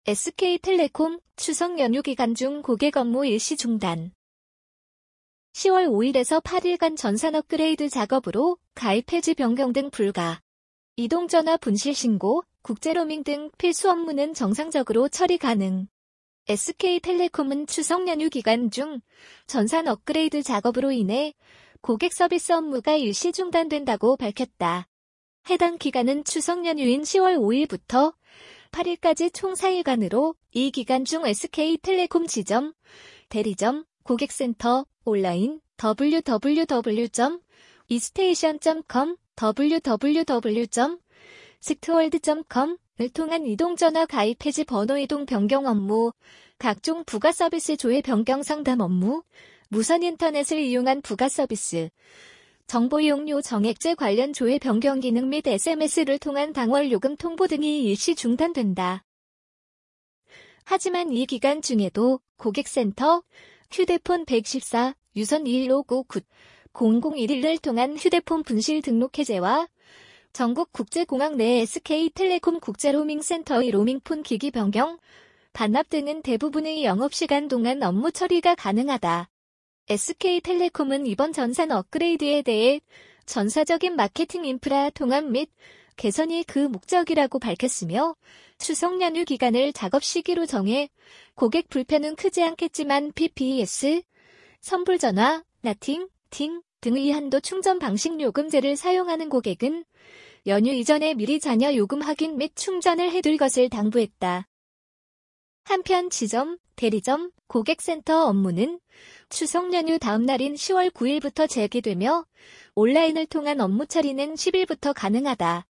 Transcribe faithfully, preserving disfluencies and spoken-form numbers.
에스케이텔레콤 추석 연휴 기간 중 고객 업무 일시 중단. 시월 오일에서 팔일간 전산 업그레이드 작업으로 가입 해지 변경 등 불가. 이동전화 분실 신고, 국제로밍 등 필수 업무는 정상적으로 처리 가능. 에스케이텔레콤은 추석 연휴 기간 중 전산 업그레이드 작업으로 인해 고객 서비스 업무가 일시 중단된다고 밝혔다. 해당 기간은 추석 연휴인 시월 오일부터 팔일까지 총 사일간으로 이 기간 중 에스케이텔레콤 지점, 대리점, 고객센터, 온라인, 더블유 더블유 더블유 점 이스테이션 점 컴, 더블유 더블유 더블유 점 스트월드 점 컴을 통한 이동전화 가입 해지 번호 이동 변경 업무, 각종 부가 서비스 조회 변경 상담 업무, 무선 인터넷을 이용한 부가 서비스, 정보 이용료 정액제 관련 조회 변경 기능 및 에스엠에스를 통한 당월 요금 통보 등이 일시 중단된다. 하지만 이 기간 중에도 고객센터, 휴대폰 백십사, 유선 일오구 구 공공일일을 통한 휴대폰 분실 등록 해제와 전국 국제공항 내 에스케이텔레콤 국제로밍센터의 로밍폰 기기 변경, 반납 등은 대부분의 영업시간 동안 업무 처리가 가능하다. 에스케이텔레콤은 이번 전산 업그레이드에 대해 전사적인 마케팅 인프라 통합 및 개선이 그 목적이라고 밝혔으며 추석 연휴 기간을 작업 시기로 정해 고객 불편은 크지 않겠지만 피피이에스, 선불전화, 나팅, 팅 등의 한도 충전 방식 요금제를 사용하는 고객은 연휴 이전에 미리 잔여 요금 확인 및 충전을 해둘 것을 당부했다. 한편 지점, 대리점, 고객센터 업무는 추석 연휴 다음 날인 시월 구일부터 재개되며 온라인을 통한 업무 처리는 십일부터 가능하다.